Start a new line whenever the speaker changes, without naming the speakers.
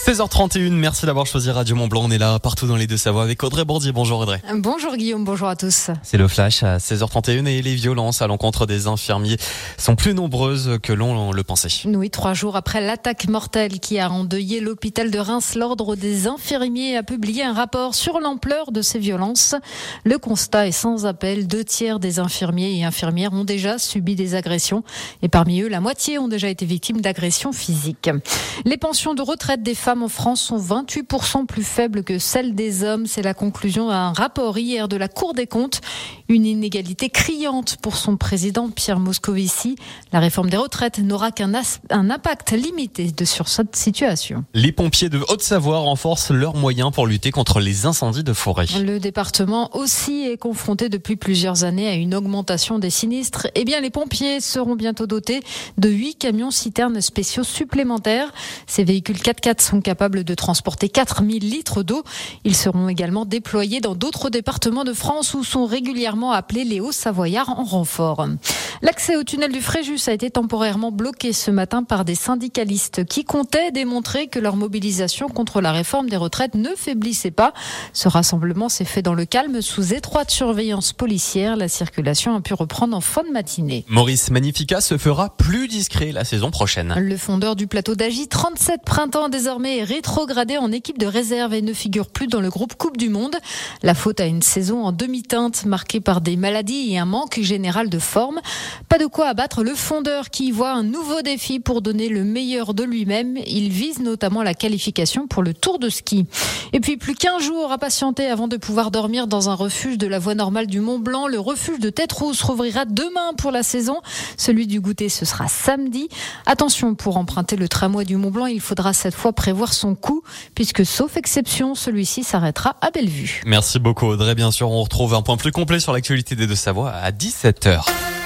16h31, merci d'avoir choisi Radio Mont-Blanc. On est là partout dans les Deux-Savoies avec Audrey Bordier. Bonjour Audrey.
Bonjour Guillaume, bonjour à tous.
C'est le flash à 16h31 et les violences à l'encontre des infirmiers sont plus nombreuses que l'on le pensait.
Oui, 3 jours après l'attaque mortelle qui a endeuillé l'hôpital de Reims, l'Ordre des infirmiers a publié un rapport sur l'ampleur de ces violences. Le constat est sans appel. 2/3 des infirmiers et infirmières ont déjà subi des agressions et parmi eux, la moitié ont déjà été victimes d'agressions physiques. Les pensions de retraite des femmes en France sont 28% plus faibles que celles des hommes. C'est la conclusion d'un rapport hier de la Cour des comptes. Une inégalité criante pour son président Pierre Moscovici. La réforme des retraites n'aura qu'un impact limité sur cette situation.
Les pompiers de Haute-Savoie renforcent leurs moyens pour lutter contre les incendies de forêt.
Le département aussi est confronté depuis plusieurs années à une augmentation des sinistres. Eh bien, les pompiers seront bientôt dotés de 8 camions citernes spéciaux supplémentaires. Ces véhicules 4x4 sont capables de transporter 4000 litres d'eau. Ils seront également déployés dans d'autres départements de France où sont régulièrement appelés les Hauts-Savoyards en renfort. L'accès au tunnel du Fréjus a été temporairement bloqué ce matin par des syndicalistes qui comptaient démontrer que leur mobilisation contre la réforme des retraites ne faiblissait pas. Ce rassemblement s'est fait dans le calme sous étroite surveillance policière. La circulation a pu reprendre en fin de matinée.
Maurice Magnifica se fera plus discret la saison prochaine.
Le fondeur du plateau d'Agy, 37 printemps désormais, est rétrogradé en équipe de réserve et ne figure plus dans le groupe Coupe du Monde. La faute à une saison en demi-teinte marquée par des maladies et un manque général de forme. Pas de quoi abattre le fondeur qui y voit un nouveau défi pour donner le meilleur de lui-même. Il vise notamment la qualification pour le Tour de ski. Et puis plus qu'1 jour à patienter avant de pouvoir dormir dans un refuge de la voie normale du Mont-Blanc. Le refuge de Tête-Rousse rouvrira demain pour la saison. Celui du goûter, ce sera samedi. Attention, pour emprunter le tramway du Mont-Blanc, il faudra cette fois prévoir son coût puisque sauf exception, celui-ci s'arrêtera à Bellevue.
Merci beaucoup Audrey. Bien sûr, on retrouve un point plus complet sur l'actualité des Deux-Savoies à 17h.